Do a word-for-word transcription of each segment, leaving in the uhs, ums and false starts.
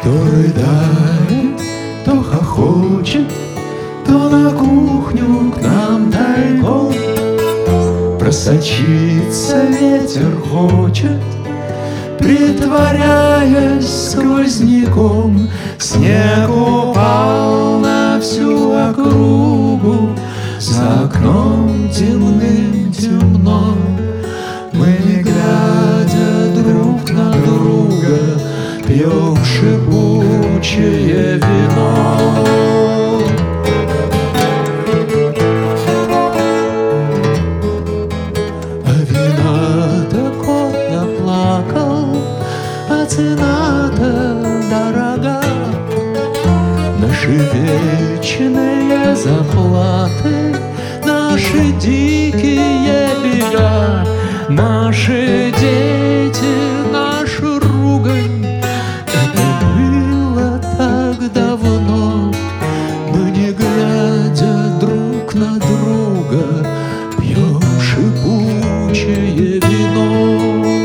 То рыдает, то хохочет, то на кухню к нам тайком просочиться ветер хочет, притворяясь сквозняком. Снег упал на всю округу, за окном темным темно. Мы, не глядя друг на друга, пьем шипучее вино. А вина-то кот наплакал, а цена-то дорога. Наши вечные заплаты, наши дикие бега, наши дети, наша ругань. Это было так давно. Мы, не глядя друг на друга, пьем шипучее вино.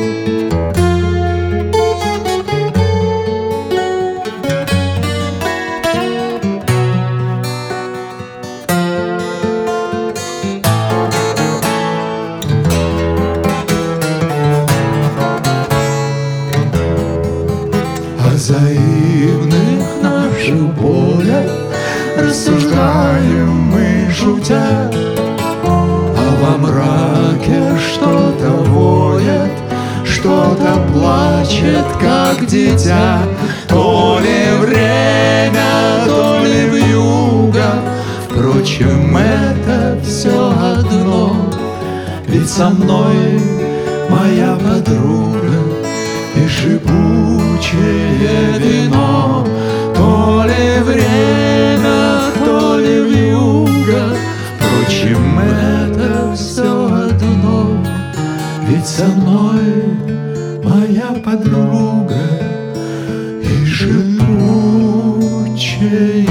О взаимных наших болях рассуждаем мы, шутя, а во мраке что-то воет, что-то плачет, как дитя. То ли время, то ли вьюга, впрочем, это все одно. Ведь со мной моя подруга и шипучее вино. То ли время, то ли вьюга, впрочем, это все одно. Ведь со мной моя подруга и шипучее